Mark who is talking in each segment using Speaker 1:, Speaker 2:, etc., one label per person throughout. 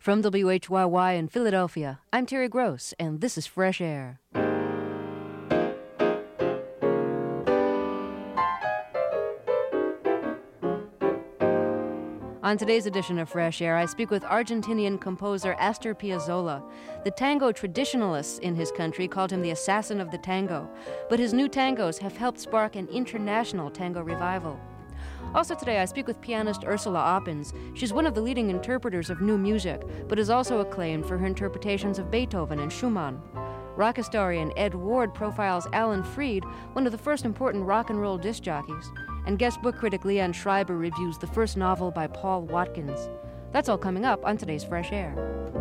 Speaker 1: From WHYY in Philadelphia, I'm Terry Gross, and this is Fresh Air. On today's edition of Fresh Air, I speak with Argentinian composer Astor Piazzolla. The tango traditionalists in his country called him the assassin of the tango, but his new tangos have helped spark an international tango revival. Also today, I speak with pianist Ursula Oppens. She's one of the leading interpreters of new music, but is also acclaimed for her interpretations of Beethoven and Schumann. Rock historian Ed Ward profiles Alan Freed, one of the first important rock and roll disc jockeys. And guest book critic Leanne Schreiber reviews the first novel by Paul Watkins. That's all coming up on today's Fresh Air.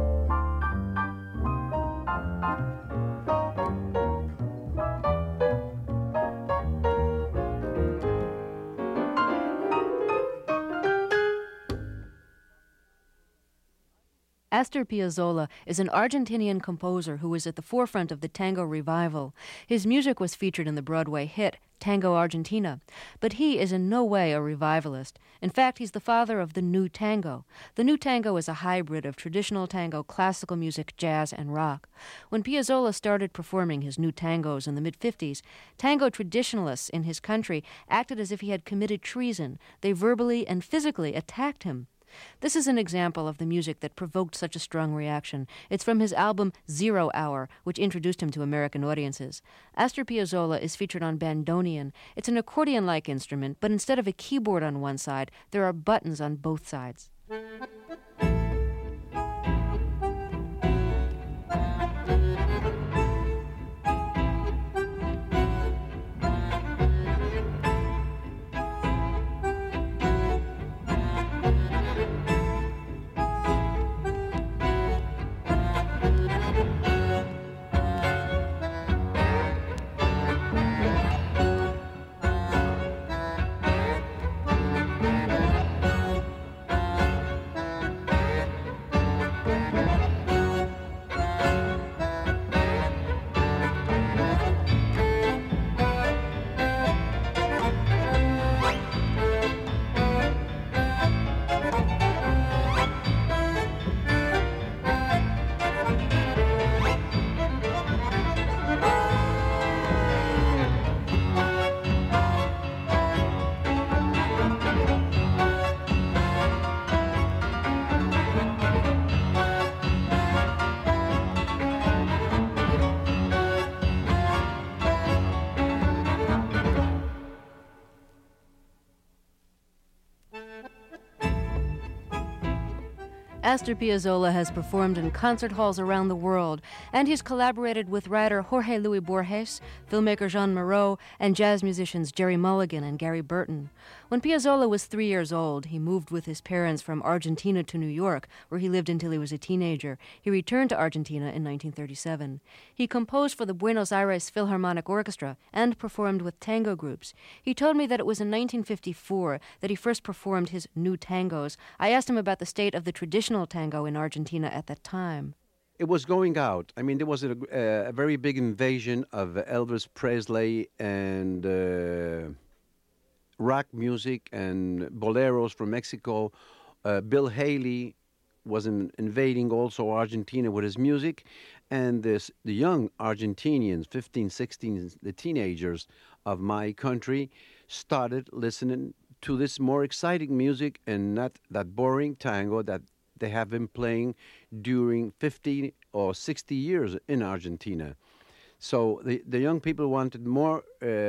Speaker 1: Astor Piazzolla is an Argentinian composer who was at the forefront of the tango revival. His music was featured in the Broadway hit Tango Argentina, but he is in no way a revivalist. In fact, he's the father of the new tango. The new tango is a hybrid of traditional tango, classical music, jazz, and rock. When Piazzolla started performing his new tangos in the mid-50s, tango traditionalists in his country acted as if he had committed treason. They verbally and physically attacked him. This is an example of the music that provoked such a strong reaction. It's from his album 0 Hour, which introduced him to American audiences. Astor Piazzolla is featured on bandoneon. It's an accordion-like instrument, but instead of a keyboard on one side, there are buttons on both sides. Astor Piazzolla has performed in concert halls around the world, and he's collaborated with writer Jorge Luis Borges, filmmaker Jean Moreau, and jazz musicians Jerry Mulligan and Gary Burton. When Piazzolla was 3 years old, he moved with his parents from Argentina to New York, where he lived until he was a teenager. He returned to Argentina in 1937. He composed for the Buenos Aires Philharmonic Orchestra and performed with tango groups. He told me that it was in 1954 that he first performed his new tangos. I asked him about the state of the traditional tango in Argentina at that time.
Speaker 2: It was going out. I mean, there was a very big invasion of Elvis Presley and rock music and boleros from Mexico. Bill Haley was invading also Argentina with his music. And the young Argentinians, 15, 16, the teenagers of my country, started listening to this more exciting music and not that boring tango that they have been playing during 50 or 60 years in Argentina. So the young people wanted more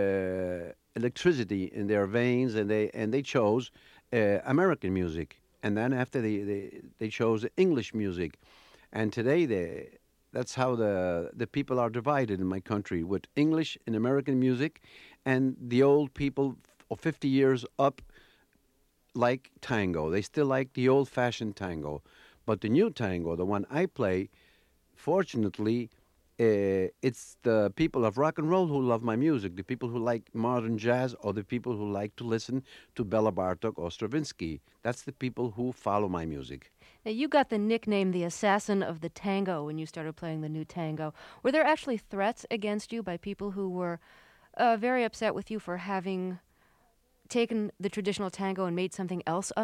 Speaker 2: electricity in their veins, and they chose American music. And then after they chose English music. And today that's how the people are divided in my country, with English and American music, and the old people of 50 years up like tango. They still like the old-fashioned tango. But the new tango, the one I play, fortunately, it's the people of rock and roll who love my music, the people who like modern jazz, or the people who like to listen to Bela Bartok or Stravinsky. That's the people who follow my music.
Speaker 1: Now, you got the nickname the assassin of the tango when you started playing the new tango. Were there actually threats against you by people who were very upset with you for having taken the traditional tango and made something else of it?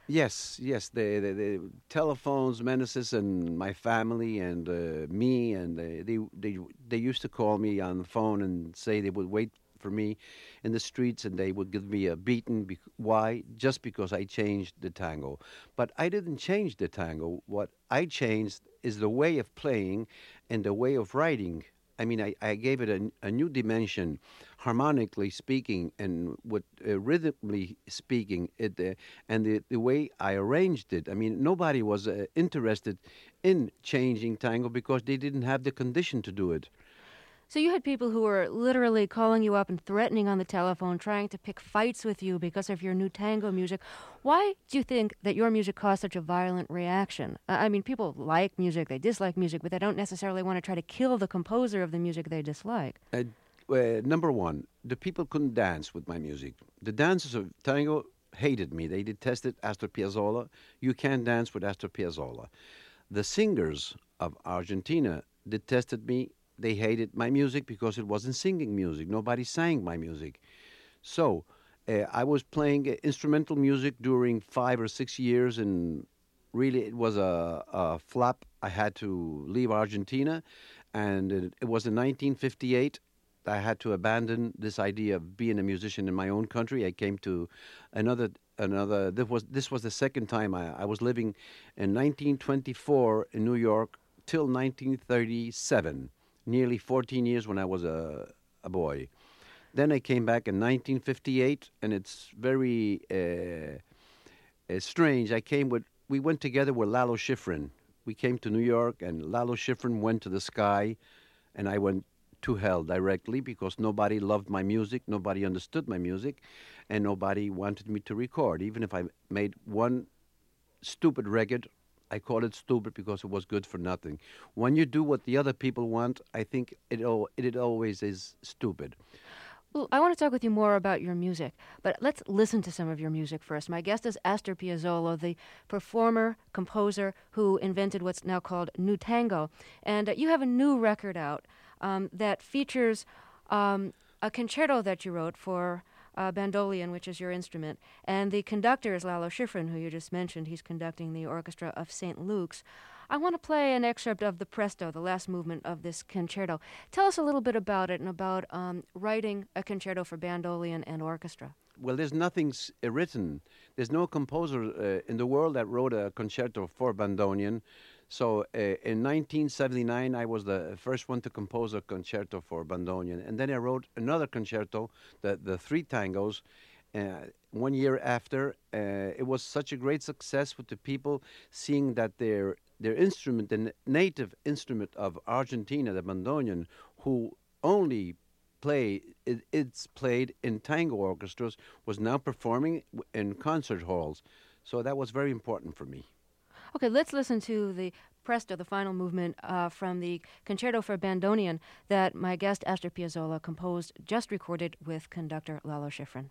Speaker 2: Yes, yes. The telephones, menaces, and my family and me, and they used to call me on the phone and say they would wait for me in the streets and they would give me a beating. Why? Just because I changed the tango. But I didn't change the tango. What I changed is the way of playing and the way of writing. I mean, I gave it a new dimension, harmonically speaking, and with rhythmically speaking, and the way I arranged it. I mean, nobody was interested in changing tango because they didn't have the condition to do it.
Speaker 1: So you had people who were literally calling you up and threatening on the telephone, trying to pick fights with you because of your new tango music. Why do you think that your music caused such a violent reaction? I mean, people like music, they dislike music, but they don't necessarily want to try to kill the composer of the music they dislike.
Speaker 2: Number one, the people couldn't dance with my music. The dancers of tango hated me. They detested Astor Piazzolla. You can't dance with Astor Piazzolla. The singers of Argentina detested me. They hated my music because it wasn't singing music. Nobody sang my music. So I was playing instrumental music during 5 or 6 years, and really it was a flop. I had to leave Argentina, and it was in 1958. I had to abandon this idea of being a musician in my own country. I came to another. This was the second time I was living in 1924 in New York till 1937, nearly 14 years when I was a boy. Then I came back in 1958, and it's very strange. We went together with Lalo Schifrin. We came to New York, and Lalo Schifrin went to the sky, and I went to hell directly because nobody loved my music, nobody understood my music, and nobody wanted me to record. Even if I made one stupid record, I call it stupid because it was good for nothing. When you do what the other people want, I think it always is stupid.
Speaker 1: Well, I want to talk with you more about your music, but let's listen to some of your music first. My guest is Astor Piazzolla, the performer, composer who invented what's now called New Tango. And you have a new record out that features a concerto that you wrote for bandolion, which is your instrument. And the conductor is Lalo Schifrin, who you just mentioned. He's conducting the orchestra of St. Luke's. I want to play an excerpt of the Presto, the last movement of this concerto. Tell us a little bit about it and about writing a concerto for bandolion and orchestra.
Speaker 2: Well, there's nothing written. There's no composer in the world that wrote a concerto for bandolion. So in 1979, I was the first one to compose a concerto for bandolion. And then I wrote another concerto, the three tangos. 1 year after, it was such a great success with the people seeing that their instrument, the native instrument of Argentina, the bandoneon, who only it's played in tango orchestras, was now performing in concert halls. So that was very important for me.
Speaker 1: Okay, let's listen to the Presto, the final movement from the Concerto for Bandonion that my guest Astor Piazzolla composed, just recorded with conductor Lalo Schifrin.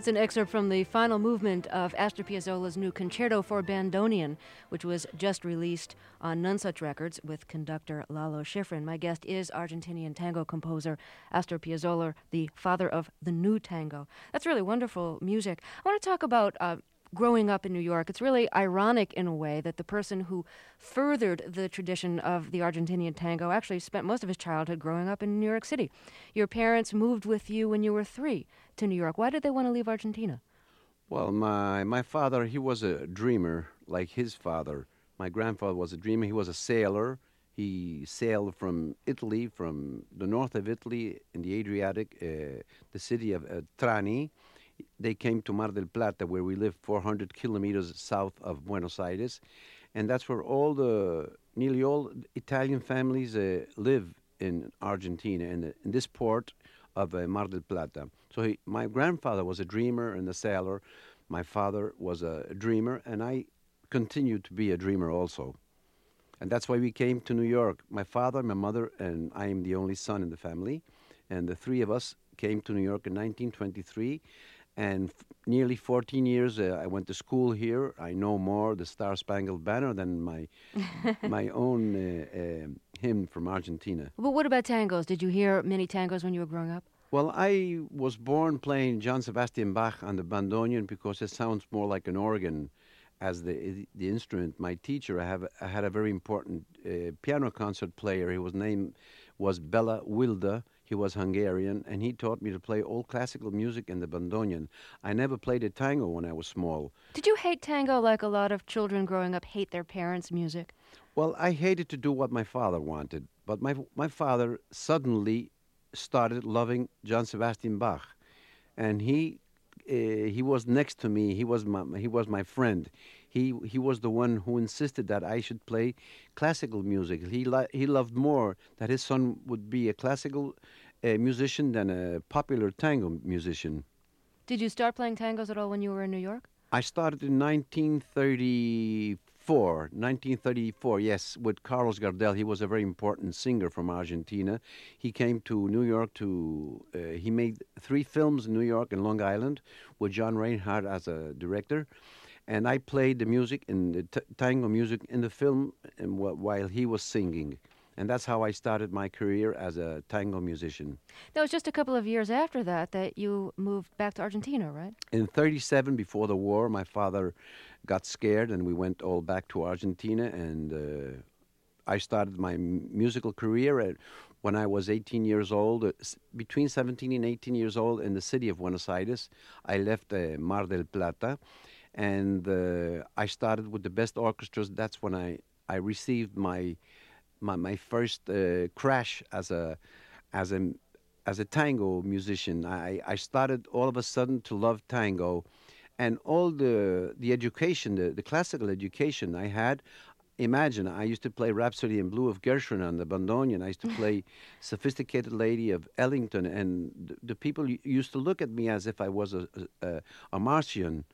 Speaker 1: That's an excerpt from the final movement of Astor Piazzolla's new Concerto for Bandoneon, which was just released on Nonesuch Records with conductor Lalo Schifrin. My guest is Argentinian tango composer Astor Piazzolla, the father of the new tango. That's really wonderful music. I want to talk about growing up in New York. It's really ironic in a way that the person who furthered the tradition of the Argentinian tango actually spent most of his childhood growing up in New York City. Your parents moved with you when you were 3 to New York. Why did they want to leave Argentina?
Speaker 2: Well, my father, he was a dreamer like his father. My grandfather was a dreamer. He was a sailor. He sailed from Italy, from the north of Italy in the Adriatic, the city of Trani. They came to Mar del Plata, where we live 400 kilometers south of Buenos Aires. And that's where nearly all Italian families live in Argentina, in this port of Mar del Plata. So my grandfather was a dreamer and a sailor. My father was a dreamer, and I continued to be a dreamer also. And that's why we came to New York. My father, my mother, and I am the only son in the family. And the 3 of us came to New York in 1923. And nearly 14 years, I went to school here. I know more the Star Spangled Banner than my own hymn from Argentina.
Speaker 1: But what about tangos? Did you hear many tangos when you were growing up?
Speaker 2: Well, I was born playing John Sebastian Bach on the bandoneon because it sounds more like an organ as the instrument. My teacher, I had a very important piano concert player. His name was Bela Wilda. He was Hungarian, and he taught me to play all classical music in the bandoneon. I never played a tango when I was small.
Speaker 1: Did you hate tango like a lot of children growing up hate their parents' music?
Speaker 2: Well, I hated to do what my father wanted, but my father suddenly started loving John Sebastian Bach, and he was next to me. He was my friend. He was the one who insisted that I should play classical music. He loved more that his son would be a classical musician than a popular tango musician.
Speaker 1: Did you start playing tangos at all when you were in New York?
Speaker 2: I started in 1934, yes, with Carlos Gardel. He was a very important singer from Argentina. He came to New York he made 3 films in New York and Long Island with John Reinhardt as a director. And I played the music, in the tango music in the film while he was singing. And that's how I started my career as a tango musician.
Speaker 1: That was just a couple of years after that you moved back to Argentina, right?
Speaker 2: In 1937, before the war, my father got scared and we went all back to Argentina. And I started my musical career when I was 18 years old, between 17 and 18 years old, in the city of Buenos Aires. I left Mar del Plata. And I started with the best orchestras. That's when I received my first crash as a tango musician. I started all of a sudden to love tango, and all the education, the classical education I had. Imagine, I used to play Rhapsody in Blue of Gershwin on the bandoneon. I used to play Sophisticated Lady of Ellington, and the people used to look at me as if I was a Martian.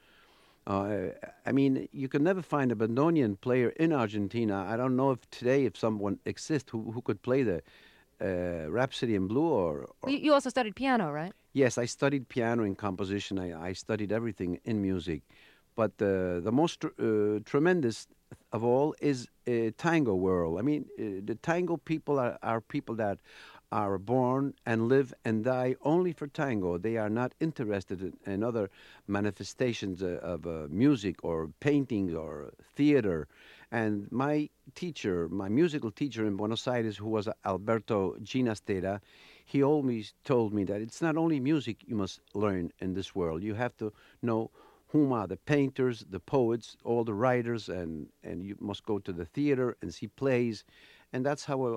Speaker 2: I mean, you can never find a bandoneon player in Argentina. I don't know if someone exists who could play the Rhapsody in Blue or...
Speaker 1: You also studied piano, right?
Speaker 2: Yes, I studied piano and composition. I studied everything in music. But the most tremendous of all is tango world. I mean, the tango people are people that are born and live and die only for tango. They are not interested in other manifestations of music or painting or theater. And my musical teacher in Buenos Aires, who was Alberto Ginastera, he always told me that it's not only music you must learn in this world. You have to know whom are the painters, the poets, all the writers, and you must go to the theater and see plays. And that's how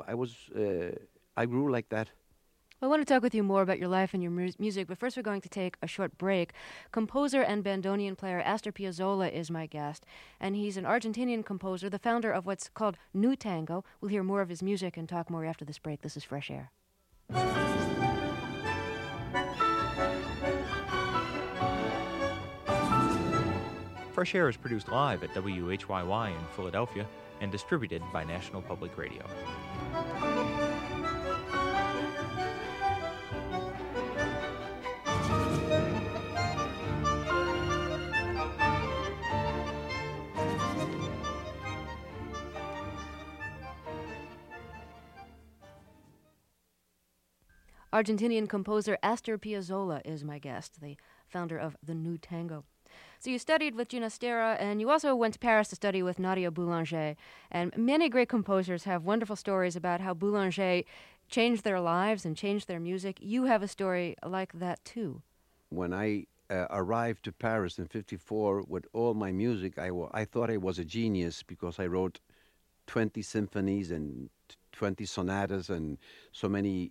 Speaker 2: I grew like that.
Speaker 1: I want to talk with you more about your life and your music, but first we're going to take a short break. Composer and bandoneon player Astor Piazzolla is my guest, and he's an Argentinian composer, the founder of what's called New Tango. We'll hear more of his music and talk more after this break. This is Fresh Air.
Speaker 3: Fresh Air is produced live at WHYY in Philadelphia and distributed by National Public Radio.
Speaker 1: Argentinian composer Astor Piazzolla is my guest, the founder of the New Tango. So you studied with Ginastera, and you also went to Paris to study with Nadia Boulanger. And many great composers have wonderful stories about how Boulanger changed their lives and changed their music. You have a story like that, too.
Speaker 2: When I arrived to Paris in '54 with all my music, I thought I was a genius because I wrote 20 symphonies and 20 sonatas and so many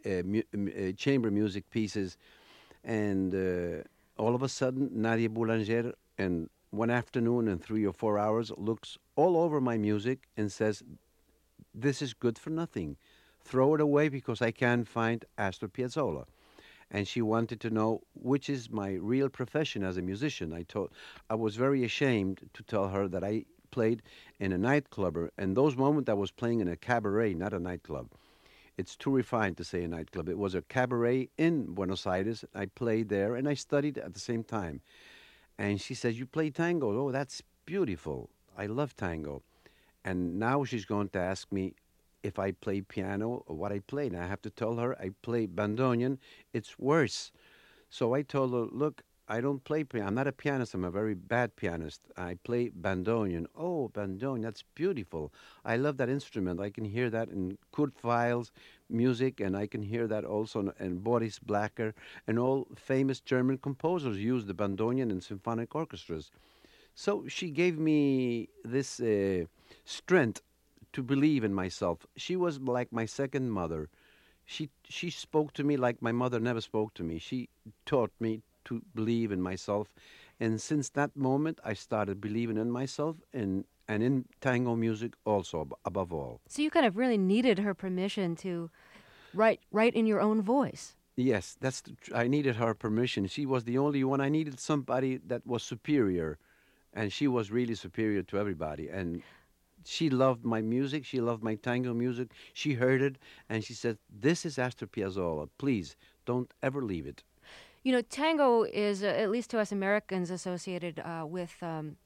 Speaker 2: chamber music pieces. And all of a sudden, Nadia Boulanger, in one afternoon in 3 or 4 hours, looks all over my music and says, "This is good for nothing. Throw it away because I can't find Astor Piazzolla." And she wanted to know which is my real profession as a musician. I was very ashamed to tell her that I played in a nightclub. And those moments I was playing in a cabaret, not a nightclub. It's too refined to say a nightclub. It was a cabaret in Buenos Aires. I played there and I studied at the same time. And she says, "You play tango? Oh, that's beautiful. I love tango." And now she's going to ask me if I play piano or what I play. And I have to tell her I play bandoneon. It's worse. So I told her, "Look, I don't play piano. I'm not a pianist. I'm a very bad pianist. I play bandoneon." "Oh, bandoneon, that's beautiful. I love that instrument. I can hear that in Kurt Weill's music, and I can hear that also in Boris Blacher, and all famous German composers use the bandoneon in symphonic orchestras." So she gave me this strength to believe in myself. She was like my second mother. She spoke to me like my mother never spoke to me. She taught me to believe in myself, and since that moment, I started believing in myself and in tango music also above all.
Speaker 1: So you kind of really needed her permission to write in your own voice.
Speaker 2: Yes, I needed her permission. She was the only one. I needed somebody that was superior, and she was really superior to everybody. And she loved my music. She loved my tango music. She heard it, and she said, "This is Astor Piazzolla. Please don't ever leave it."
Speaker 1: You know, tango is, at least to us Americans, associated with,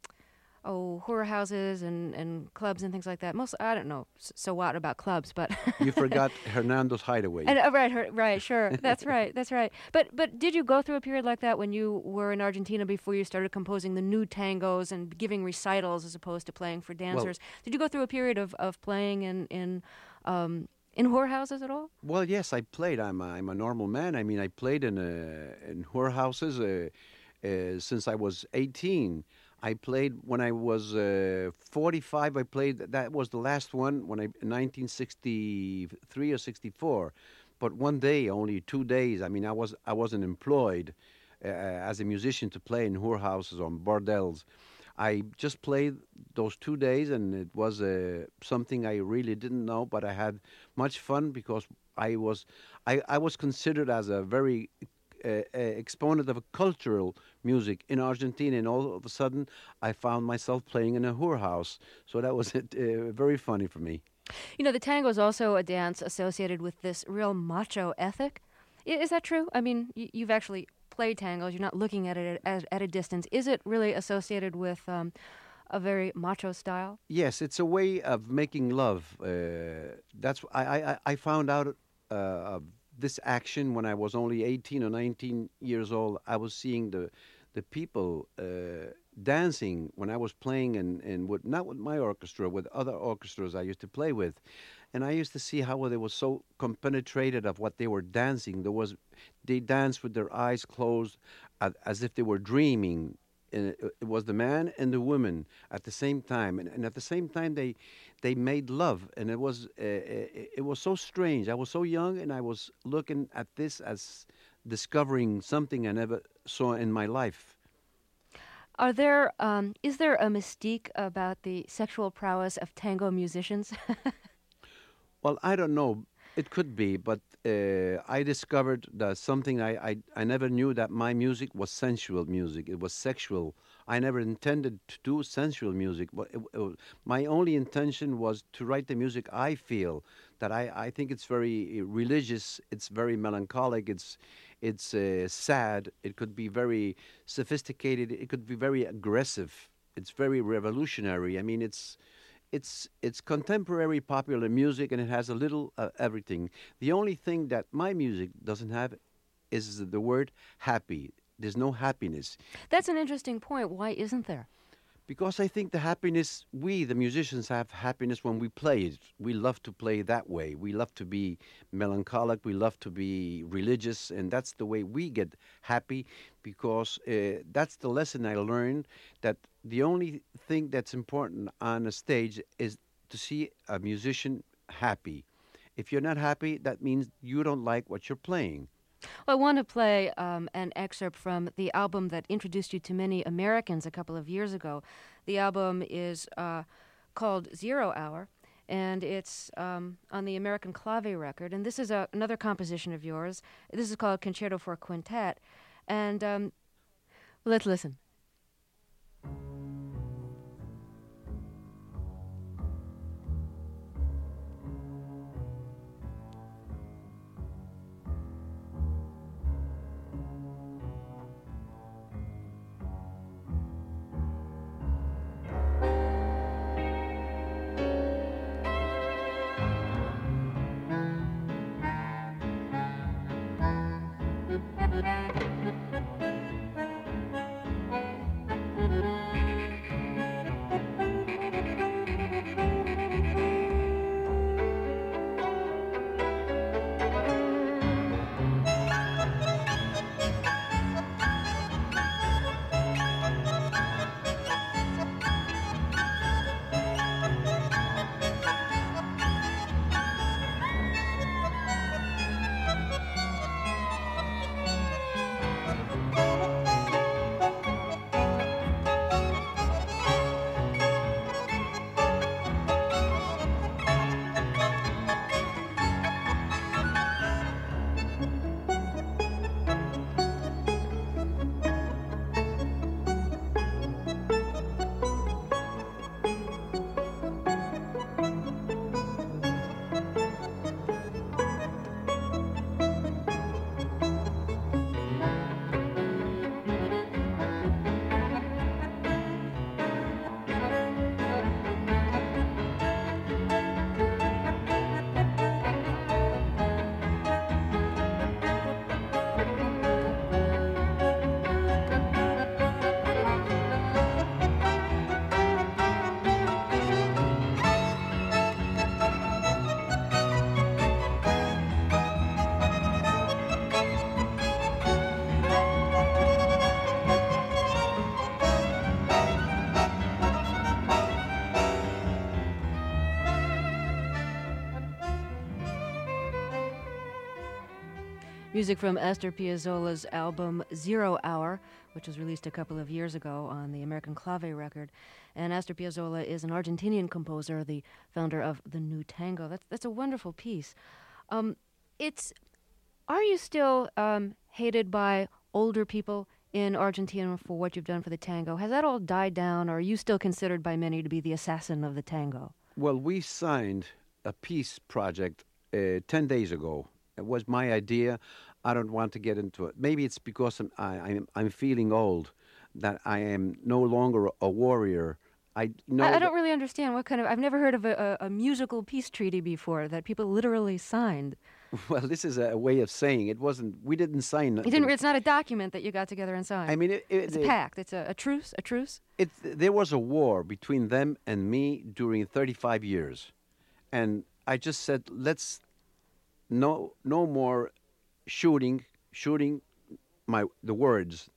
Speaker 1: whorehouses and clubs and things like that. I don't know, so what about clubs, but...
Speaker 2: You forgot Hernando's Hideaway.
Speaker 1: And, right, sure. That's right. But did you go through a period like that when you were in Argentina before you started composing the new tangos and giving recitals as opposed to playing for dancers? Did you go through a period of playing in whorehouses at all?
Speaker 2: Well, yes, I played. I'm a normal man. I mean, I played in whorehouses since I was 18. I played when I was 45. I played. That was the last one in 1963 or 64. But one day, only 2 days. I mean, I wasn't employed as a musician to play in whorehouses or bordels. I just played those 2 days, and it was something I really didn't know, but I had much fun because I was considered as a very exponent of a cultural music in Argentina, and all of a sudden I found myself playing in a whorehouse. So that was very funny for me.
Speaker 1: You know, the tango is also a dance associated with this real macho ethic. Is that true? I mean, you've actually played tangos. You're not looking at it at a distance. Is it really associated with a very macho style?
Speaker 2: Yes, it's a way of making love. That's I found out of this action when I was only 18 or 19 years old. I was seeing the people dancing when I was playing not with my orchestra, with other orchestras I used to play with. And I used to see how they were so compenetrated of what they were dancing. They danced with their eyes closed as if they were dreaming. And it was the man and the woman at the same time. And at the same time, they made love. And it was so strange. I was so young, and I was looking at this as discovering something I never saw in my life.
Speaker 1: Is there a mystique about the sexual prowess of tango musicians?
Speaker 2: Well, I don't know. It could be, but I discovered that something I never knew, that my music was sensual music. It was sexual. I never intended to do sensual music, but my only intention was to write the music I feel. That I think it's very religious. It's very melancholic. It's sad. It could be very sophisticated. It could be very aggressive. It's very revolutionary. I mean, it's contemporary popular music, and it has a little everything. The only thing that my music doesn't have is the word happy. There's no happiness.
Speaker 1: That's an interesting point. Why isn't there?
Speaker 2: Because I think the happiness, we, the musicians, have happiness when we play it. We love to play that way. We love to be melancholic. We love to be religious. And that's the way we get happy, because that's the lesson I learned, that the only thing that's important on a stage is to see a musician happy. If you're not happy, that means you don't like what you're playing.
Speaker 1: Well, I want to play an excerpt from the album that introduced you to many Americans a couple of years ago. The album is called 0 Hour, and it's on the American Clave record. And this is another composition of yours. This is called Concerto for Quintet. And let's listen. Music from Astor Piazzolla's album 0 Hour, which was released a couple of years ago on the American Clave record. And Astor Piazzolla is an Argentinian composer, the founder of the New Tango. That's a wonderful piece. Are you still hated by older people in Argentina for what you've done for the tango? Has that all died down, or are you still considered by many to be the assassin of the tango?
Speaker 2: Well, we signed a peace project 10 days ago. It was my idea. I don't want to get into it. Maybe it's because I'm feeling old, that I am no longer a warrior. I
Speaker 1: don't really understand what kind of... I've never heard of a musical peace treaty before that people literally signed.
Speaker 2: Well, this is a way of saying it wasn't... We didn't sign...
Speaker 1: It's not a document that you got together and signed.
Speaker 2: I mean...
Speaker 1: It's a pact. It's a truce. A truce.
Speaker 2: There was a war between them and me during 35 years. And I just said, let's... No more shooting the words,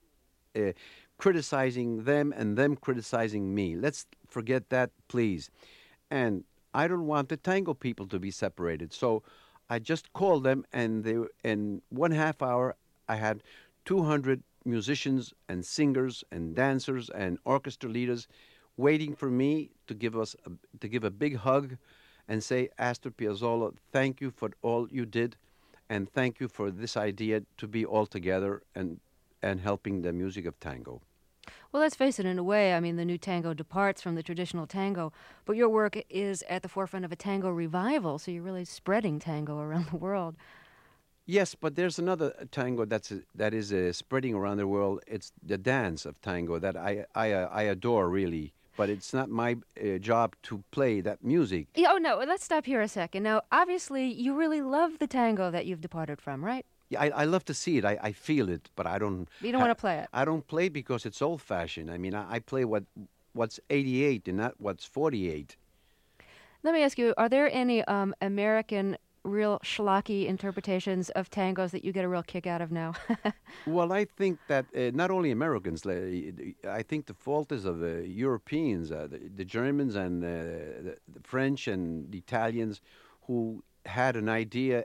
Speaker 2: criticizing them and them criticizing me. Let's forget that, please. And I don't want the tango people to be separated. So I just called them, and in 1/2 hour, I had 200 musicians and singers and dancers and orchestra leaders waiting for me to give a big hug and say, Astor Piazzolla, thank you for all you did, and thank you for this idea to be all together and helping the music of tango.
Speaker 1: Well, let's face it, in a way, I mean, the new tango departs from the traditional tango, but your work is at the forefront of a tango revival, so you're really spreading tango around the world.
Speaker 2: Yes, but there's another tango that is spreading around the world. It's the dance of tango that I adore, really. but it's not my job to play that music.
Speaker 1: Yeah, oh, no, let's stop here a second. Now, obviously, you really love the tango that you've departed from, right?
Speaker 2: Yeah, I love to see it. I feel it, but I don't.
Speaker 1: You don't want to play it.
Speaker 2: I don't play because it's old-fashioned. I mean, I play what's 88 and not what's 48.
Speaker 1: Let me ask you, are there any American real schlocky interpretations of tangos that you get a real kick out of now?
Speaker 2: Well, I think that not only Americans, I think the fault is of the Europeans, the Germans and the French and the Italians, who had an idea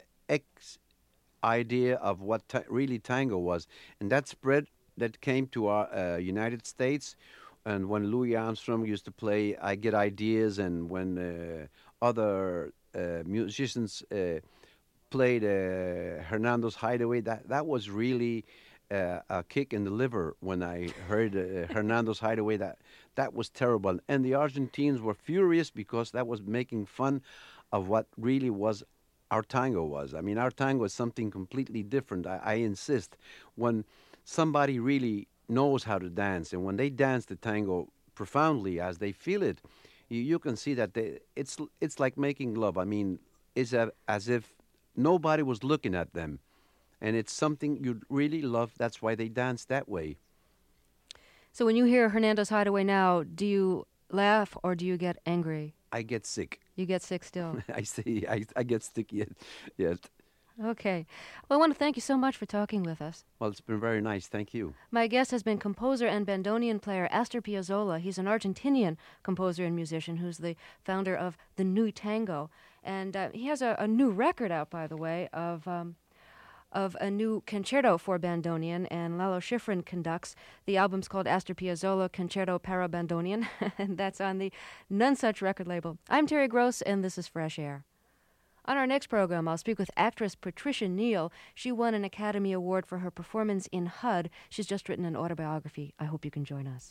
Speaker 2: of what really tango was, and that spread, that came to our United States. And when Louis Armstrong used to play I Get Ideas, and when other musicians played Hernando's Hideaway, that was really a kick in the liver. When I heard Hernando's Hideaway, that was terrible. And the Argentines were furious because that was making fun of what really was our tango was. I mean, our tango is something completely different. I insist. When somebody really knows how to dance, and when they dance the tango profoundly as they feel it, you can see that it's like making love. I mean, it's as if nobody was looking at them, and it's something you really love. That's why they dance that way.
Speaker 1: So when you hear Hernando's Hideaway now, do you laugh or do you get angry?
Speaker 2: I get sick.
Speaker 1: You get sick still.
Speaker 2: I get sick yet.
Speaker 1: Okay. Well, I want to thank you so much for talking with us.
Speaker 2: Well, it's been very nice. Thank you.
Speaker 1: My guest has been composer and bandoneon player Astor Piazzolla. He's an Argentinian composer and musician who's the founder of the New Tango. And he has a new record out, by the way, of a new concerto for bandoneon, and Lalo Schifrin conducts. The album's called Astor Piazzolla Concerto para Bandoneon, and that's on the None Such record label. I'm Terry Gross, and this is Fresh Air. On our next program, I'll speak with actress Patricia Neal. She won an Academy Award for her performance in HUD. She's just written an autobiography. I hope you can join us.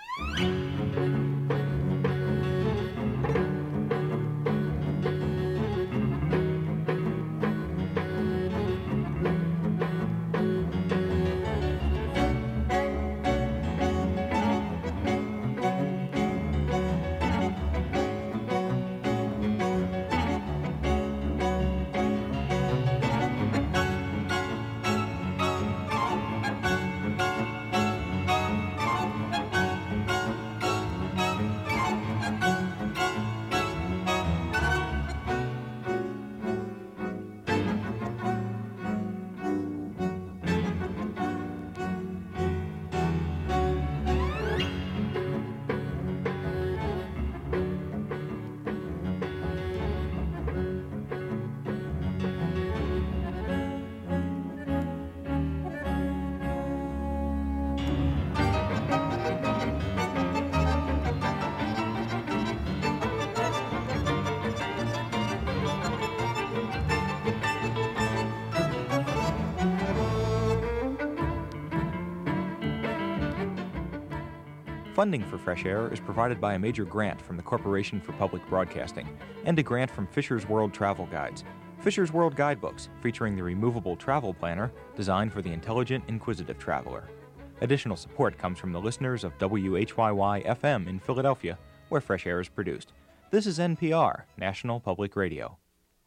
Speaker 3: Funding for Fresh Air is provided by a major grant from the Corporation for Public Broadcasting and a grant from Fisher's World Travel Guides. Fisher's World Guidebooks, featuring the removable travel planner designed for the intelligent, inquisitive traveler. Additional support comes from the listeners of WHYY-FM in Philadelphia, where Fresh Air is produced. This is NPR, National Public Radio.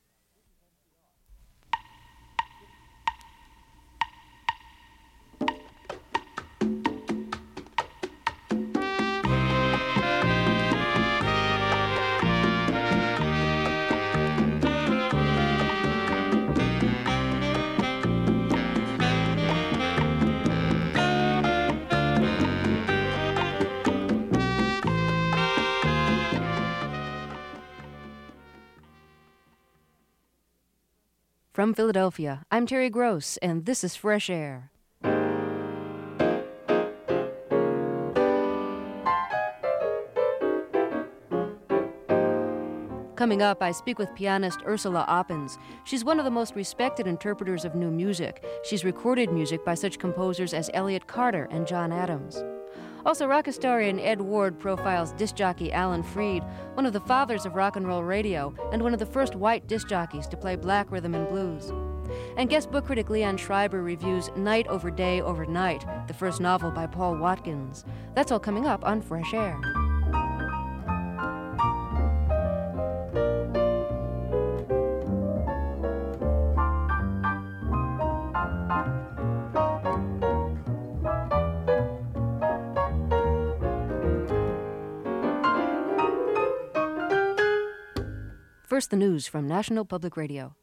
Speaker 1: From Philadelphia, I'm Terry Gross, and this is Fresh Air. Coming up, I speak with pianist Ursula Oppens. She's one of the most respected interpreters of new music. She's recorded music by such composers as Elliott Carter and John Adams. Also, rock historian Ed Ward profiles disc jockey Alan Freed, one of the fathers of rock and roll radio, and one of the first white disc jockeys to play black rhythm and blues. And guest book critic Leanne Schreiber reviews Night Over Day Over Night, the first novel by Paul Watkins. That's all coming up on Fresh Air. first the news from National Public Radio.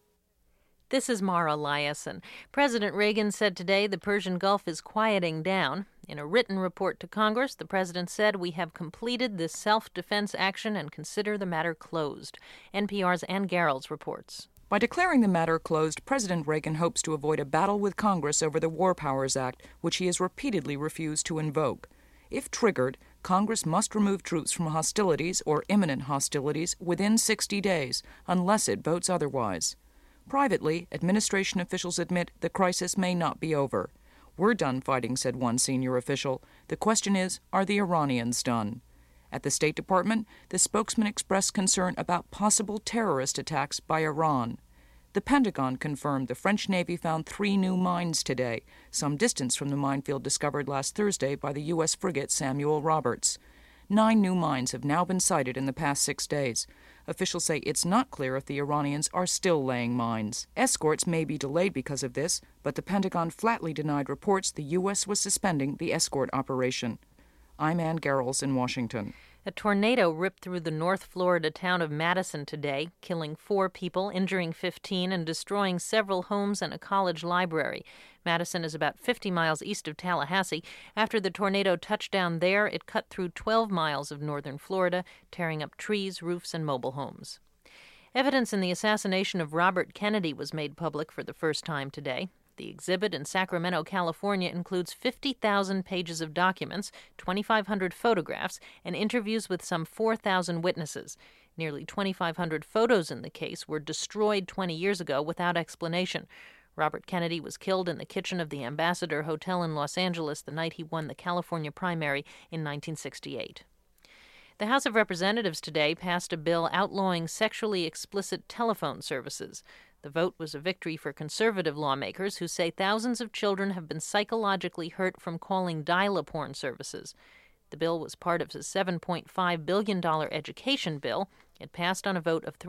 Speaker 4: This is Mara Liasson. President Reagan said today the Persian Gulf is quieting down. In a written report to Congress, the president said, "We have completed this self-defense action and consider the matter closed." NPR's Ann Garrels reports.
Speaker 5: By declaring the matter closed, President Reagan hopes to avoid a battle with Congress over the War Powers Act, which he has repeatedly refused to invoke. If triggered, Congress must remove troops from hostilities or imminent hostilities within 60 days, unless it votes otherwise. Privately, administration officials admit the crisis may not be over. "We're done fighting," said one senior official. "The question is, are the Iranians done?" At the State Department, the spokesman expressed concern about possible terrorist attacks by Iran. The Pentagon confirmed the French Navy found 3 new mines today, some distance from the minefield discovered last Thursday by the U.S. frigate Samuel Roberts. 9 new mines have now been sighted in the past 6 days. Officials say it's not clear if the Iranians are still laying mines. Escorts may be delayed because of this, but the Pentagon flatly denied reports the U.S. was suspending the escort operation. I'm Ann Garrels in Washington.
Speaker 4: A tornado ripped through the North Florida town of Madison today, killing 4 people, injuring 15, and destroying several homes and a college library. Madison is about 50 miles east of Tallahassee. After the tornado touched down there, it cut through 12 miles of northern Florida, tearing up trees, roofs, and mobile homes. Evidence in the assassination of Robert Kennedy was made public for the first time today. The exhibit in Sacramento, California, includes 50,000 pages of documents, 2,500 photographs, and interviews with some 4,000 witnesses. Nearly 2,500 photos in the case were destroyed 20 years ago without explanation. Robert Kennedy was killed in the kitchen of the Ambassador Hotel in Los Angeles the night he won the California primary in 1968. The House of Representatives today passed a bill outlawing sexually explicit telephone services. The vote was a victory for conservative lawmakers who say thousands of children have been psychologically hurt from calling dial-a-porn services. The bill was part of a $7.5 billion education bill. It passed on a vote of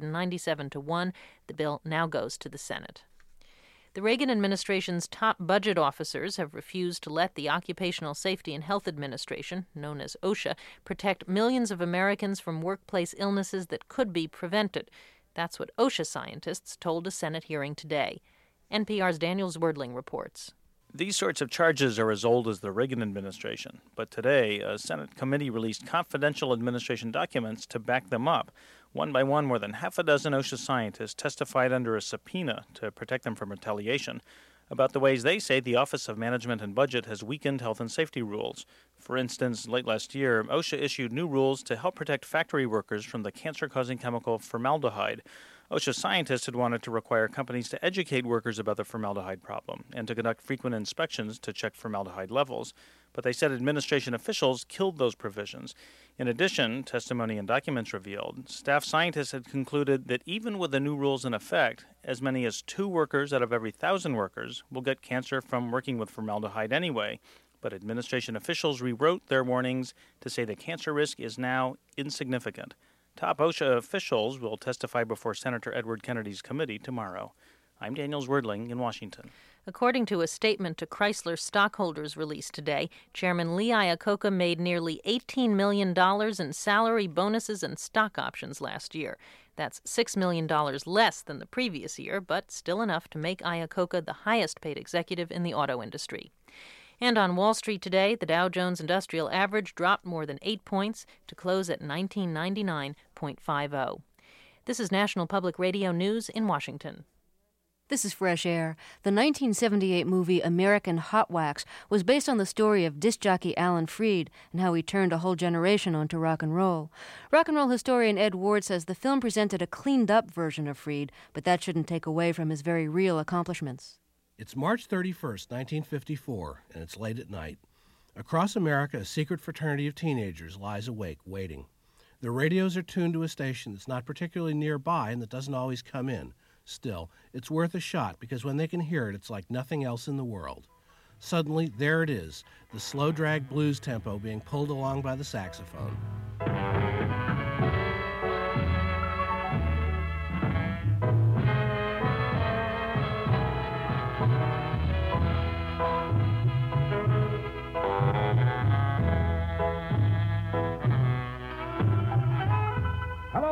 Speaker 4: 397 to 1. The bill now goes to the Senate. The Reagan administration's top budget officers have refused to let the Occupational Safety and Health Administration, known as OSHA, protect millions of Americans from workplace illnesses that could be prevented. That's what OSHA scientists told a Senate hearing today. NPR's Daniel Zwerdling reports.
Speaker 6: These sorts of charges are as old as the Reagan administration, but today a Senate committee released confidential administration documents to back them up. One by one, more than half a dozen OSHA scientists testified under a subpoena to protect them from retaliation about the ways they say the Office of Management and Budget has weakened health and safety rules. For instance, late last year, OSHA issued new rules to help protect factory workers from the cancer-causing chemical formaldehyde. OSHA scientists had wanted to require companies to educate workers about the formaldehyde problem and to conduct frequent inspections to check formaldehyde levels. But they said administration officials killed those provisions. In addition, testimony and documents revealed, staff scientists had concluded that even with the new rules in effect, as many as 2 workers out of every 1,000 workers will get cancer from working with formaldehyde anyway. But administration officials rewrote their warnings to say the cancer risk is now insignificant. Top OSHA officials will testify before Senator Edward Kennedy's committee tomorrow. I'm Daniel Zwerdling in Washington.
Speaker 4: According to a statement to Chrysler stockholders released today, Chairman Lee Iacocca made nearly $18 million in salary, bonuses, and stock options last year. That's $6 million less than the previous year, but still enough to make Iacocca the highest-paid executive in the auto industry. And on Wall Street today, the Dow Jones Industrial Average dropped more than 8 points to close at 1999.50. This is National Public Radio News in Washington.
Speaker 1: This is Fresh Air. The 1978 movie American Hot Wax was based on the story of disc jockey Alan Freed and how he turned a whole generation onto rock and roll. Rock and roll historian Ed Ward says the film presented a cleaned-up version of Freed, but that shouldn't take away from his very real accomplishments.
Speaker 7: It's March 31st, 1954, and it's late at night. Across America, a secret fraternity of teenagers lies awake, waiting. Their radios are tuned to a station that's not particularly nearby and that doesn't always come in. Still, it's worth a shot because when they can hear it, it's like nothing else in the world. Suddenly, there it is, the slow drag blues tempo being pulled along by the saxophone.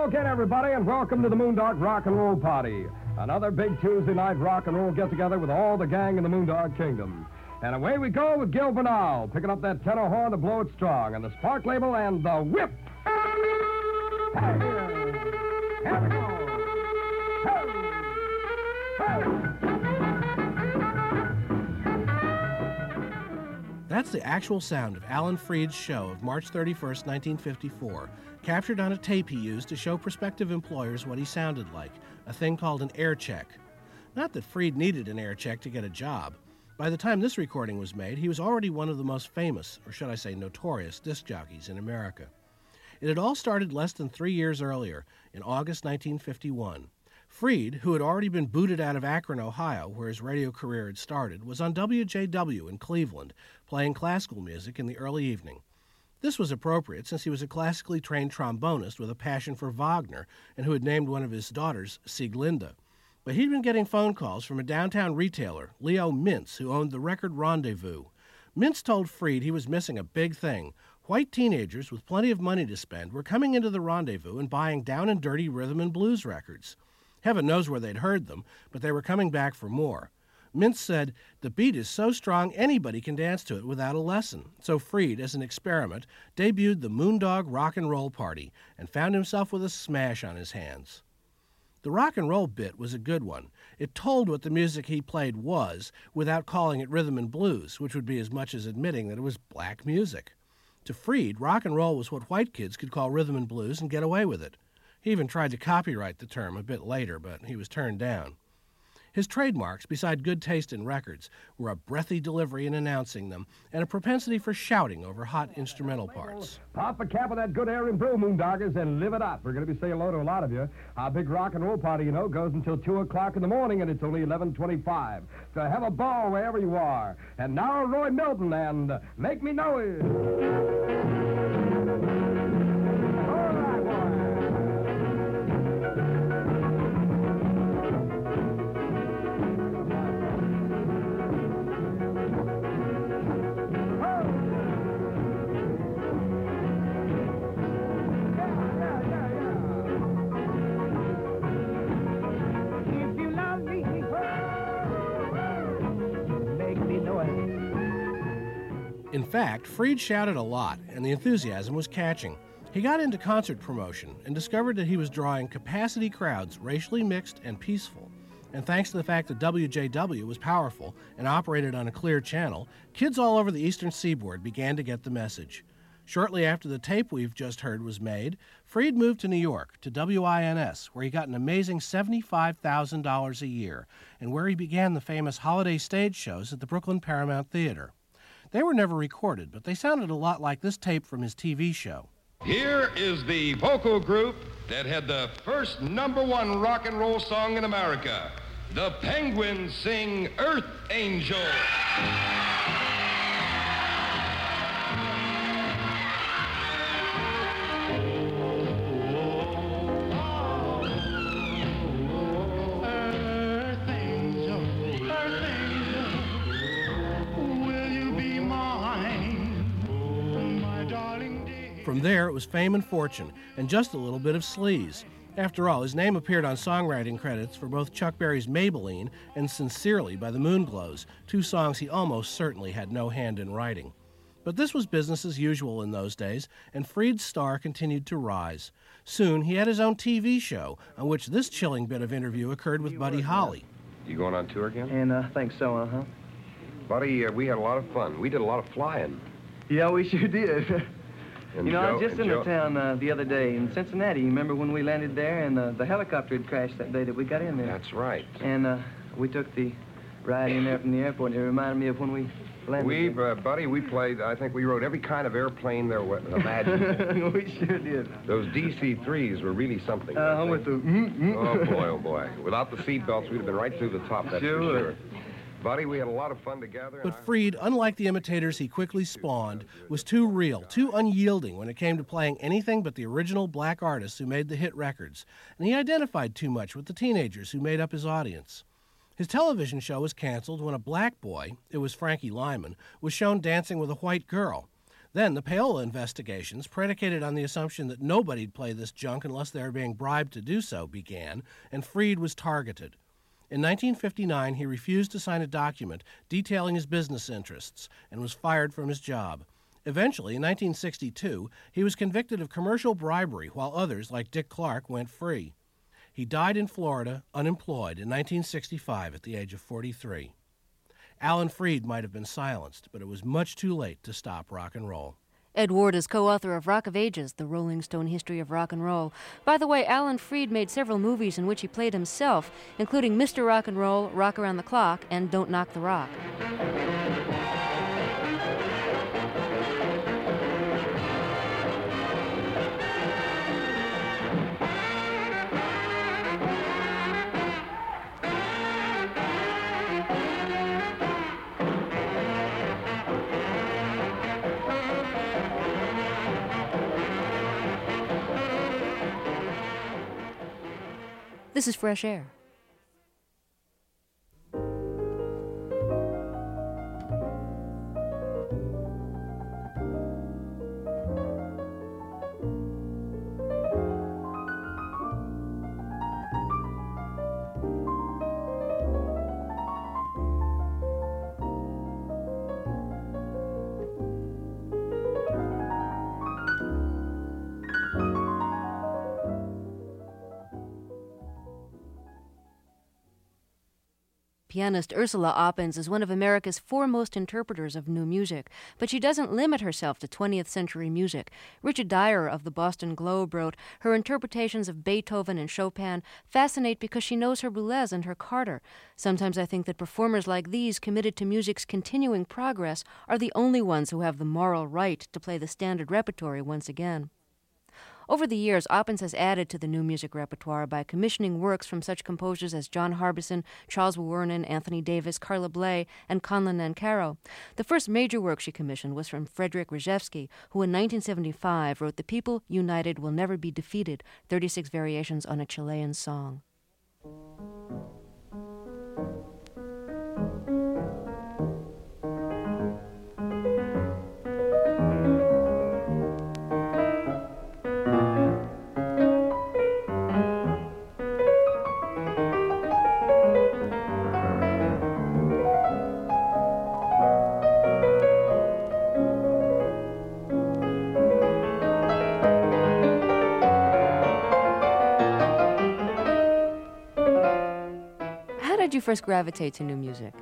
Speaker 8: again, everybody, and welcome to the Moondog Rock and Roll Party. Another big Tuesday night rock and roll get-together with all the gang in the Moondog Kingdom. And away we go with Gil Bernal, picking up that tenor horn to blow it strong, and the Spark label and the whip. Hey, here we go.
Speaker 7: That's the actual sound of Alan Freed's show of March 31st, 1954, captured on a tape he used to show prospective employers what he sounded like, a thing called an air check. Not that Freed needed an air check to get a job. By the time this recording was made, he was already one of the most famous, or should I say notorious, disc jockeys in America. It had all started less than 3 years earlier, in August 1951. Freed, who had already been booted out of Akron, Ohio, where his radio career had started, was on WJW in Cleveland, playing classical music in the early evening. This was appropriate since he was a classically trained trombonist with a passion for Wagner and who had named one of his daughters Sieglinde. But he'd been getting phone calls from a downtown retailer, Leo Mintz, who owned the record Rendezvous. Mintz told Freed he was missing a big thing. White teenagers with plenty of money to spend were coming into the Rendezvous and buying down-and-dirty rhythm and blues records. Heaven knows where they'd heard them, but they were coming back for more. Mintz said, "The beat is so strong anybody can dance to it without a lesson." So Freed, as an experiment, debuted the Moondog Rock and Roll Party and found himself with a smash on his hands. The rock and roll bit was a good one. It told what the music he played was without calling it rhythm and blues, which would be as much as admitting that it was black music. To Freed, rock and roll was what white kids could call rhythm and blues and get away with it. He even tried to copyright the term a bit later, but he was turned down. His trademarks, beside good taste in records, were a breathy delivery in announcing them and a propensity for shouting over hot instrumental parts.
Speaker 8: Pop a cap of that good air and brew, Moondoggers, and live it up. We're going to be saying hello to a lot of you. Our big rock and roll party, you know, goes until 2 o'clock in the morning, and it's only 11:25. So have a ball wherever you are. And now Roy Milton and Make Me Know It. All right, boy.
Speaker 7: In fact, Freed shouted a lot, and the enthusiasm was catching. He got into concert promotion and discovered that he was drawing capacity crowds, racially mixed and peaceful. And thanks to the fact that WJW was powerful and operated on a clear channel, kids all over the eastern seaboard began to get the message. Shortly after the tape we've just heard was made, Freed moved to New York, to WINS, where he got an amazing $75,000 a year, and where he began the famous holiday stage shows at the Brooklyn Paramount Theater. They were never recorded, but they sounded a lot like this tape from his TV show.
Speaker 9: Here is the vocal group that had the first #1 rock and roll song in America. The Penguins sing Earth Angel.
Speaker 7: From there, it was fame and fortune, and just a little bit of sleaze. After all, his name appeared on songwriting credits for both Chuck Berry's Maybelline and Sincerely by the Moonglows, two songs he almost certainly had no hand in writing. But this was business as usual in those days, and Freed's star continued to rise. Soon, he had his own TV show, on which this chilling bit of interview occurred with Buddy Holly.
Speaker 10: You going on tour again?
Speaker 11: And I think so, uh-huh.
Speaker 10: Buddy, we had a lot of fun. We did a lot of flying.
Speaker 11: Yeah, we sure did.
Speaker 10: And
Speaker 11: you know, I was just in
Speaker 10: Joe,
Speaker 11: the town the other day in Cincinnati. You remember when we landed there and the helicopter had crashed that day that we got in there?
Speaker 10: That's right.
Speaker 11: And we took the ride in there from the airport, and it reminded me of when we landed.
Speaker 10: Buddy, we played, I think we rode every kind of airplane there was imaginable.
Speaker 11: We sure did.
Speaker 10: Those DC-3s were really something.
Speaker 11: With the...
Speaker 10: Oh, boy. Without the seatbelts, we'd have been right through the top, that's for sure. Buddy, we had a lot of fun together.
Speaker 7: But Freed, unlike the imitators he quickly spawned, was too real, too unyielding when it came to playing anything but the original black artists who made the hit records, and he identified too much with the teenagers who made up his audience. His television show was canceled when a black boy, it was Frankie Lyman, was shown dancing with a white girl. Then the payola investigations, predicated on the assumption that nobody'd play this junk unless they were being bribed to do so, began, and Freed was targeted. In 1959, he refused to sign a document detailing his business interests and was fired from his job. Eventually, in 1962, he was convicted of commercial bribery while others, like Dick Clark, went free. He died in Florida, unemployed, in 1965 at the age of 43. Alan Freed might have been silenced, but it was much too late to stop rock and roll.
Speaker 1: Ed Ward is co-author of Rock of Ages, The Rolling Stone History of Rock and Roll. By the way, Alan Freed made several movies in which he played himself, including Mr. Rock and Roll, Rock Around the Clock, and Don't Knock the Rock. This is Fresh Air. Pianist Ursula Oppens is one of America's foremost interpreters of new music, but she doesn't limit herself to 20th century music. Richard Dyer of the Boston Globe wrote, her interpretations of Beethoven and Chopin fascinate because she knows her Boulez and her Carter. Sometimes I think that performers like these, committed to music's continuing progress, are the only ones who have the moral right to play the standard repertory once again. Over the years, Oppens has added to the new music repertoire by commissioning works from such composers as John Harbison, Charles Wernin, Anthony Davis, Carla Bley, and Conlon Nancarrow. The first major work she commissioned was from Frederick Rzewski, who in 1975 wrote The People United Will Never Be Defeated, 36 variations on a Chilean song. Did you first gravitate to new music?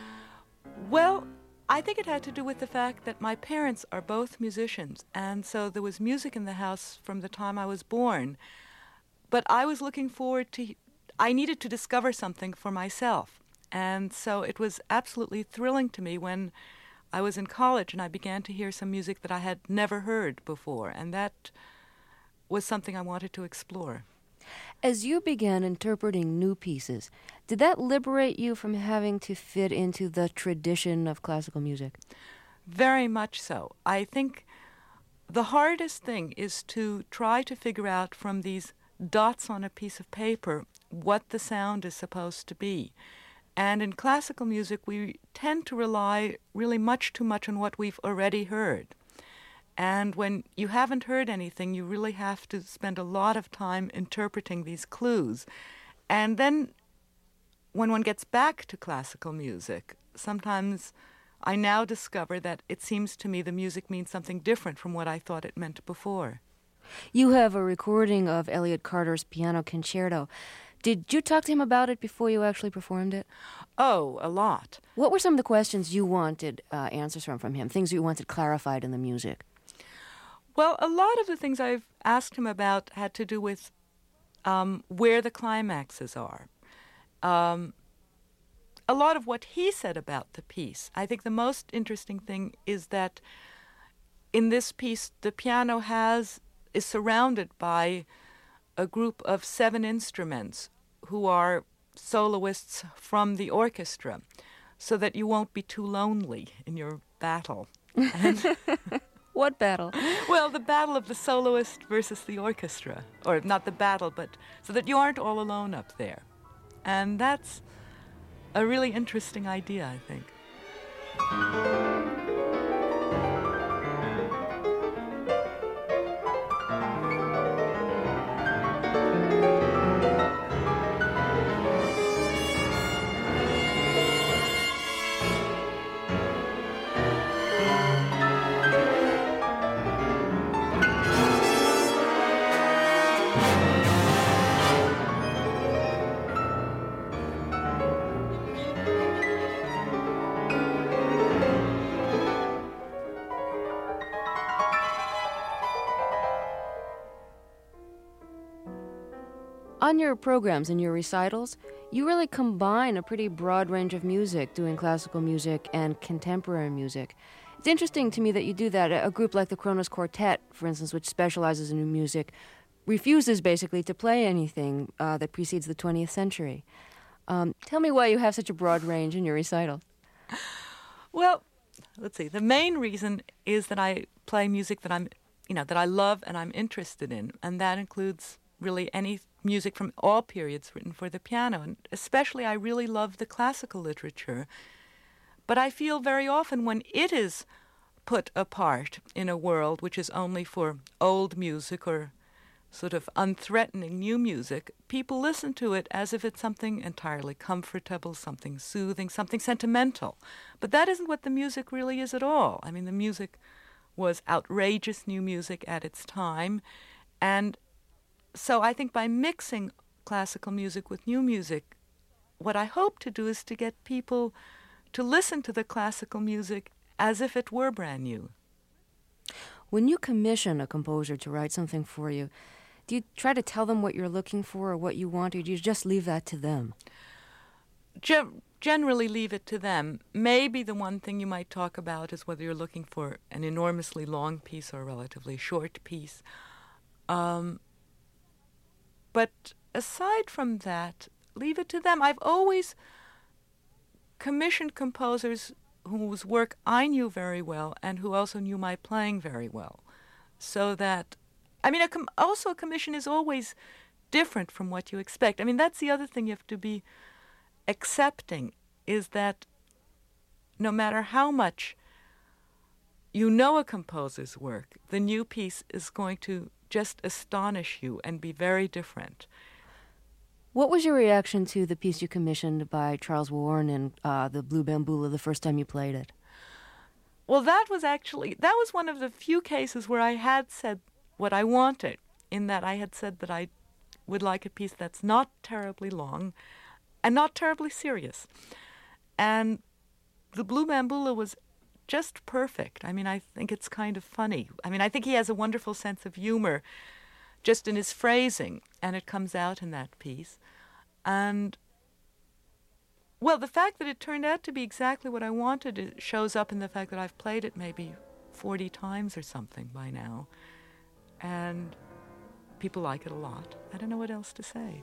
Speaker 12: Well, I think it had to do with the fact that my parents are both musicians, and so there was music in the house from the time I was born. But I was looking forward to, I needed to discover something for myself. And so it was absolutely thrilling to me when I was in college and I began to hear some music that I had never heard before, and that was something I wanted to explore.
Speaker 1: As you began interpreting new pieces, did that liberate you from having to fit into the tradition of classical music?
Speaker 12: Very much so. I think the hardest thing is to try to figure out from these dots on a piece of paper what the sound is supposed to be. And in classical music, we tend to rely really much too much on what we've already heard. And when you haven't heard anything, you really have to spend a lot of time interpreting these clues. And then when one gets back to classical music, sometimes I now discover that it seems to me the music means something different from what I thought it meant before.
Speaker 1: You have a recording of Elliott Carter's piano concerto. Did you talk to him about it before you actually performed it?
Speaker 12: Oh, a lot.
Speaker 1: What were some of the questions you wanted answers from him, things you wanted clarified in the music?
Speaker 12: Well, a lot of the things I've asked him about had to do with where the climaxes are. A lot of what he said about the piece. I think the most interesting thing is that in this piece, the piano is surrounded by a group of 7 instruments who are soloists from the orchestra, so that you won't be too lonely in your battle. And
Speaker 1: what battle?
Speaker 12: Well, the battle of the soloist versus the orchestra. Or not the battle, but so that you aren't all alone up there. And that's a really interesting idea, I think.
Speaker 1: On your programs and your recitals, you really combine a pretty broad range of music, doing classical music and contemporary music. It's interesting to me that you do that. A group like the Kronos Quartet, for instance, which specializes in new music, refuses basically to play anything that precedes the 20th century. Tell me why you have such a broad range in your recitals.
Speaker 12: Well, let's see. The main reason is that I play music that that I love and I'm interested in, and that includes really any music from all periods written for the piano. And especially, I really love the classical literature. But I feel very often when it is put apart in a world which is only for old music or sort of unthreatening new music, people listen to it as if it's something entirely comfortable, something soothing, something sentimental. But that isn't what the music really is at all. I mean, the music was outrageous new music at its time. And so I think by mixing classical music with new music, what I hope to do is to get people to listen to the classical music as if it were brand new.
Speaker 1: When you commission a composer to write something for you, do you try to tell them what you're looking for or what you want, or do you just leave that to them?
Speaker 12: Generally leave it to them. Maybe the one thing you might talk about is whether you're looking for an enormously long piece or a relatively short piece. But aside from that, leave it to them. I've always commissioned composers whose work I knew very well and who also knew my playing very well. So that, I mean, also a commission is always different from what you expect. I mean, that's the other thing you have to be accepting, is that no matter how much you know a composer's work, the new piece is going to just astonish you and be very different.
Speaker 1: What was your reaction to the piece you commissioned by Charles Warren and the Blue Bamboula the first time you played it?
Speaker 12: Well, that was one of the few cases where I had said what I wanted, in that I had said that I would like a piece that's not terribly long and not terribly serious. And the Blue Bamboula was just perfect. I mean, I think it's kind of funny. I mean, I think he has a wonderful sense of humor just in his phrasing, and it comes out in that piece. And, well, the fact that it turned out to be exactly what I wanted, it shows up in the fact that I've played it maybe 40 times or something by now. And people like it a lot. I don't know what else to say.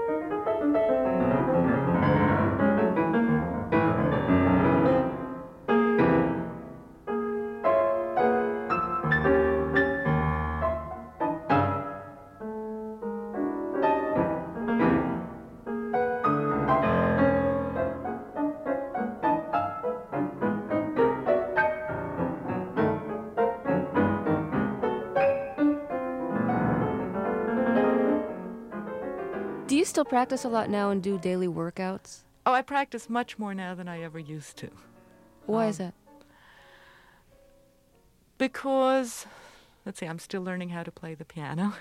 Speaker 1: Do you still practice a lot now and do daily workouts?
Speaker 12: Oh, I practice much more now than I ever used to.
Speaker 1: Why is that?
Speaker 12: Because, let's see, I'm still learning how to play the piano.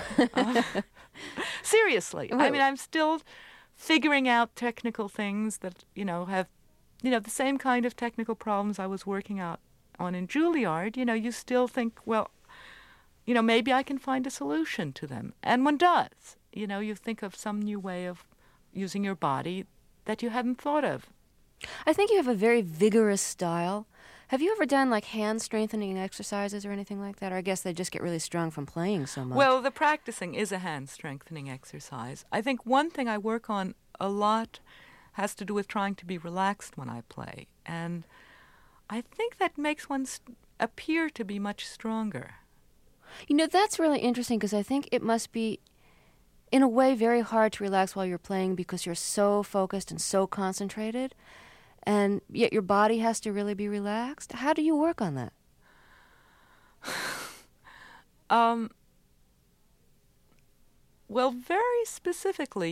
Speaker 12: Seriously. I mean, I'm still figuring out technical things that, have, the same kind of technical problems I was working out on in Juilliard. You still think, well, maybe I can find a solution to them. And one does. You think of some new way of using your body that you hadn't thought of.
Speaker 1: I think you have a very vigorous style. Have you ever done, like, hand-strengthening exercises or anything like that? Or I guess they just get really strong from playing so much.
Speaker 12: Well, the practicing is a hand-strengthening exercise. I think one thing I work on a lot has to do with trying to be relaxed when I play. And I think that makes one appear to be much stronger.
Speaker 1: That's really interesting because I think it must be, in a way, very hard to relax while you're playing because you're so focused and so concentrated, and yet your body has to really be relaxed. How do you work on that?
Speaker 12: Well, very specifically,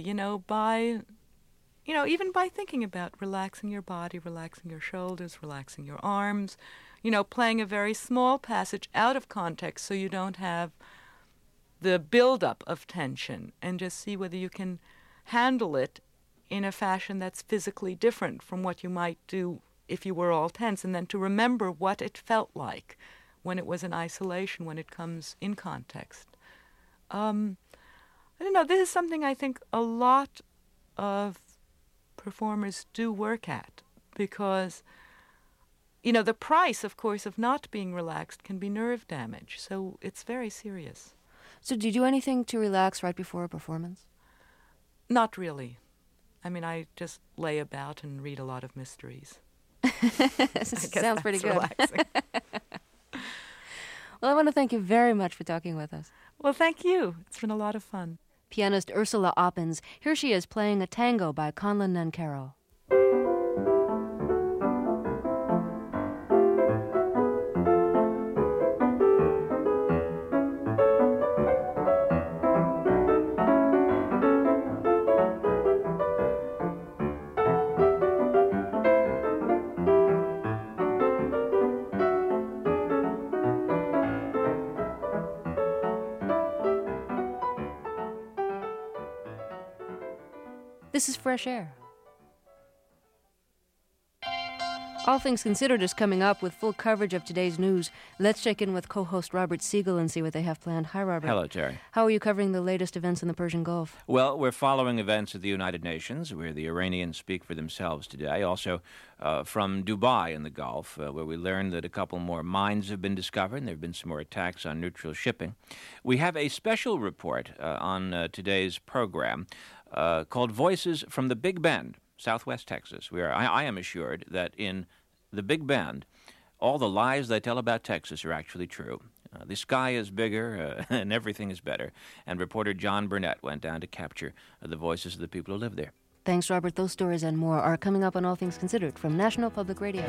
Speaker 12: even by thinking about relaxing your body, relaxing your shoulders, relaxing your arms, playing a very small passage out of context so you don't have the buildup of tension, and just see whether you can handle it in a fashion that's physically different from what you might do if you were all tense, and then to remember what it felt like when it was in isolation, when it comes in context. I I don't know, this is something I think a lot of performers do work at, because, the price, of course, of not being relaxed can be nerve damage, so it's very serious.
Speaker 1: So do you do anything to relax right before a performance?
Speaker 12: Not really. I mean, I just lay about and read a lot of mysteries.
Speaker 1: Sounds pretty good.
Speaker 12: Relaxing.
Speaker 1: Well, I want to thank you very much for talking with us.
Speaker 12: Well, thank you. It's been a lot of fun.
Speaker 1: Pianist Ursula Oppens. Here she is playing a tango by Conlon Nancaro. This is Fresh Air. All Things Considered is coming up with full coverage of today's news. Let's check in with co-host Robert Siegel and see what they have planned. Hi, Robert.
Speaker 13: Hello, Terry.
Speaker 1: How are you covering the latest events in the Persian Gulf?
Speaker 13: Well, we're following events at the United Nations, where the Iranians speak for themselves today. Also from Dubai in the Gulf, where we learned that a couple more mines have been discovered, and there have been some more attacks on neutral shipping. We have a special report on today's program called Voices from the Big Bend, Southwest Texas, where I am assured that in the Big Bend, all the lies they tell about Texas are actually true. The sky is bigger and everything is better. And reporter John Burnett went down to capture the voices of the people who live there.
Speaker 1: Thanks, Robert. Those stories and more are coming up on All Things Considered from National Public Radio.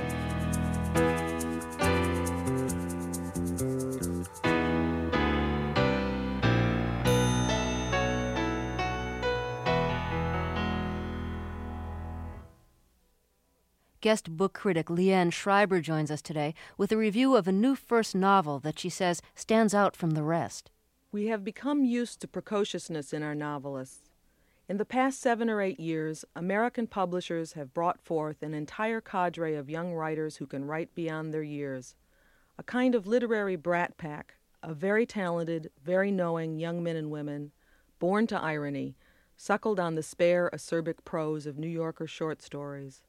Speaker 1: Guest book critic Leanne Schreiber joins us today with a review of a new first novel that she says stands out from the rest.
Speaker 14: We have become used to precociousness in our novelists. In the past 7 or 8 years, American publishers have brought forth an entire cadre of young writers who can write beyond their years, a kind of literary brat pack of very talented, very knowing young men and women, born to irony, suckled on the spare, acerbic prose of New Yorker short stories.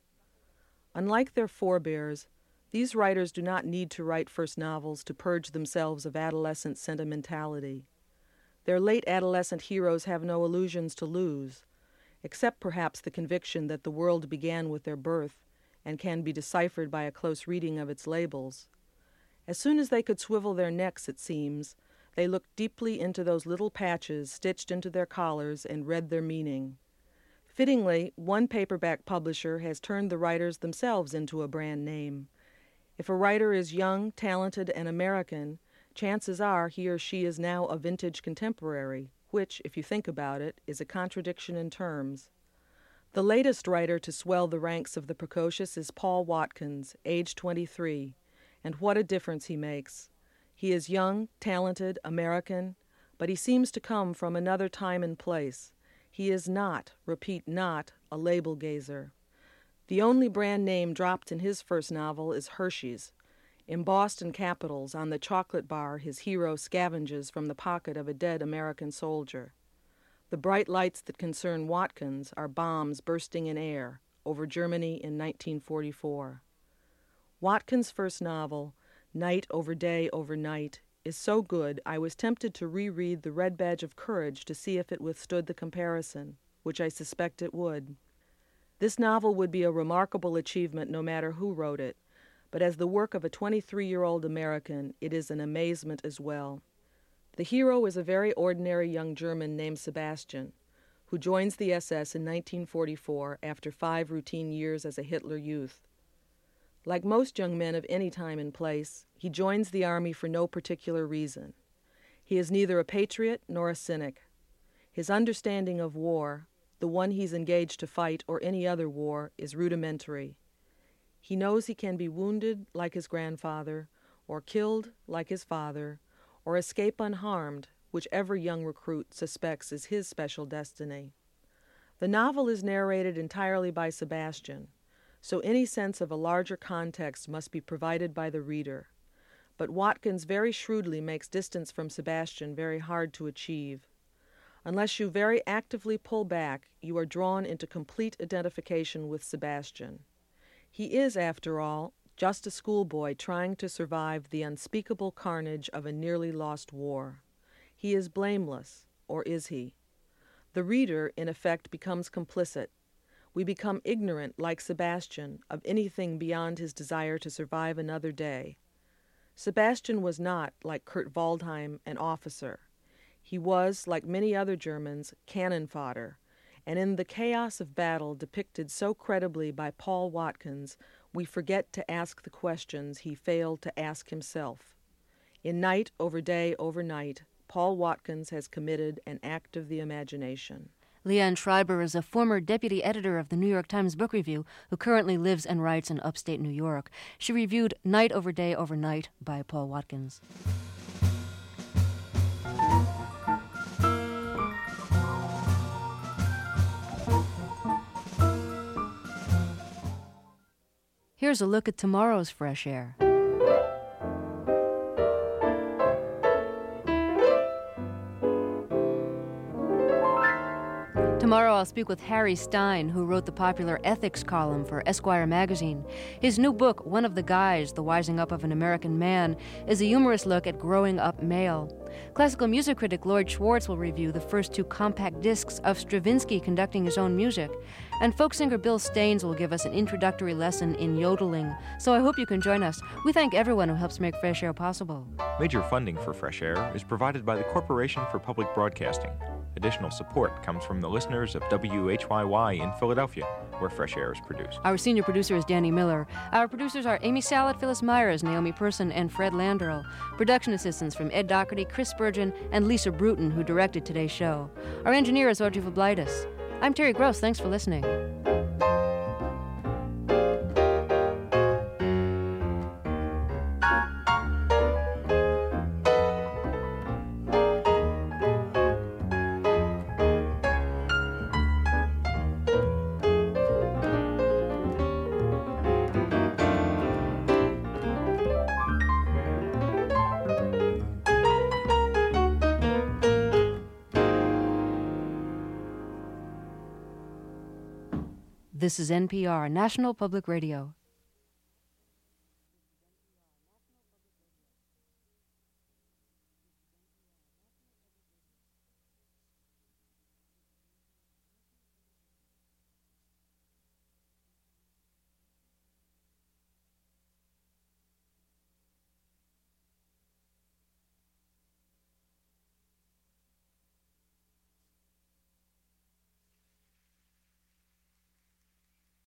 Speaker 14: Unlike their forebears, these writers do not need to write first novels to purge themselves of adolescent sentimentality. Their late adolescent heroes have no illusions to lose, except perhaps the conviction that the world began with their birth and can be deciphered by a close reading of its labels. As soon as they could swivel their necks, it seems, they looked deeply into those little patches stitched into their collars and read their meaning. Fittingly, one paperback publisher has turned the writers themselves into a brand name. If a writer is young, talented, and American, chances are he or she is now a vintage contemporary, which, if you think about it, is a contradiction in terms. The latest writer to swell the ranks of the precocious is Paul Watkins, age 23, and what a difference he makes. He is young, talented, American, but he seems to come from another time and place. He is not, repeat not, a label gazer. The only brand name dropped in his first novel is Hershey's. Embossed in capitals on the chocolate bar his hero scavenges from the pocket of a dead American soldier. The bright lights that concern Watkins are bombs bursting in air over Germany in 1944. Watkins' first novel, Night Over Day Over Night, is so good I was tempted to reread The Red Badge of Courage to see if it withstood the comparison, which I suspect it would. This novel would be a remarkable achievement no matter who wrote it, but as the work of a 23-year-old American, it is an amazement as well. The hero is a very ordinary young German named Sebastian, who joins the SS in 1944 after 5 routine years as a Hitler Youth. Like most young men of any time and place, he joins the army for no particular reason. He is neither a patriot nor a cynic. His understanding of war, the one he's engaged to fight or any other war, is rudimentary. He knows he can be wounded like his grandfather, or killed like his father, or escape unharmed, which every young recruit suspects is his special destiny. The novel is narrated entirely by Sebastian, so any sense of a larger context must be provided by the reader. But Watkins very shrewdly makes distance from Sebastian very hard to achieve. Unless you very actively pull back, you are drawn into complete identification with Sebastian. He is, after all, just a schoolboy trying to survive the unspeakable carnage of a nearly lost war. He is blameless, or is he? The reader, in effect, becomes complicit. We become ignorant, like Sebastian, of anything beyond his desire to survive another day. Sebastian was not, like Kurt Waldheim, an officer. He was, like many other Germans, cannon fodder, and in the chaos of battle depicted so credibly by Paul Watkins, we forget to ask the questions he failed to ask himself. In Night Over Day Over Night, Paul Watkins has committed an act of the imagination.
Speaker 1: Leanne Schreiber is a former deputy editor of the New York Times Book Review who currently lives and writes in upstate New York. She reviewed Night Over Day Over Night by Paul Watkins. Here's a look at tomorrow's Fresh Air. Tomorrow I'll speak with Harry Stein, who wrote the popular ethics column for Esquire magazine. His new book, One of the Guys, The Wising Up of an American Man, is a humorous look at growing up male. Classical music critic Lloyd Schwartz will review the first 2 compact discs of Stravinsky conducting his own music. And folk singer Bill Staines will give us an introductory lesson in yodeling. So I hope you can join us. We thank everyone who helps make Fresh Air possible.
Speaker 3: Major funding for Fresh Air is provided by the Corporation for Public Broadcasting. Additional support comes from the listeners of WHYY in Philadelphia, where Fresh Air is produced.
Speaker 1: Our senior producer is Danny Miller. Our producers are Amy Sallet, Phyllis Myers, Naomi Person, and Fred Landerl. Production assistants from Ed Doherty, Chris Spurgeon, and Lisa Bruton, who directed today's show. Our engineer is Audrey Voblaitis. I'm Terry Gross. Thanks for listening. This is NPR, National Public Radio.